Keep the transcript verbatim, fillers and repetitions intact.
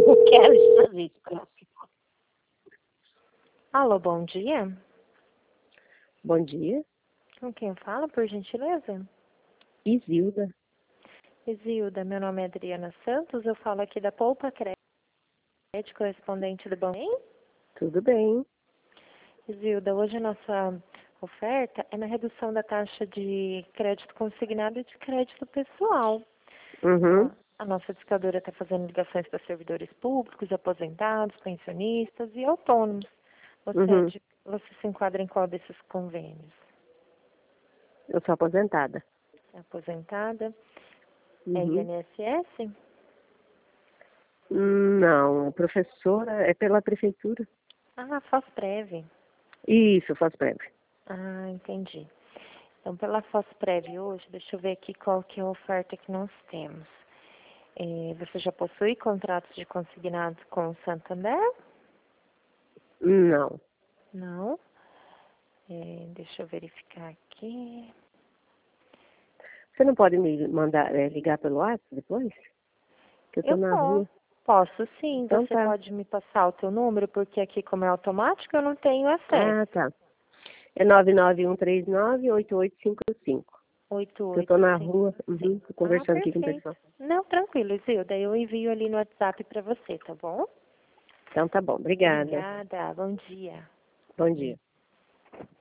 não quero fazer isso com ela. Alô, bom dia. Bom dia. Com quem fala, por gentileza? Isilda. Isilda, meu nome é Adriana Santos, eu falo aqui da Poupa Crédito, correspondente do Banco. Tudo bem? Isilda, hoje a nossa oferta é na redução da taxa de crédito consignado e de crédito pessoal. Uhum. A nossa discadora está fazendo ligações para servidores públicos, aposentados, pensionistas e autônomos. Você, é Uhum. de, você se enquadra em qual desses convênios? Eu sou aposentada. É aposentada? É Uhum. I N S S? Hum, Não, professora é pela prefeitura. Ah, Fosprev. Isso, faz breve. Ah, entendi. Então, pela Fosprev hoje, deixa eu ver aqui qual que é a oferta que nós temos. É, você já possui contratos de consignados com o Santander? Não. Não. É, deixa eu verificar aqui. Você não pode me mandar é, ligar pelo WhatsApp depois? Que eu tô Eu na posso. rua. Posso sim. Então Você tá. pode me passar o teu número, porque aqui, como é automático, eu não tenho acesso. Ah, tá. É nove nove um três nove oito oito cinco cinco. Que eu tô na rua, uhum, oito oito cinco cinco. tô Ah, conversando aqui com o perfeito. pessoal. Não, tranquilo, Zilda. Eu envio ali no WhatsApp para você, tá bom? Então tá bom. Obrigada. Obrigada. Bom dia. Bom dia.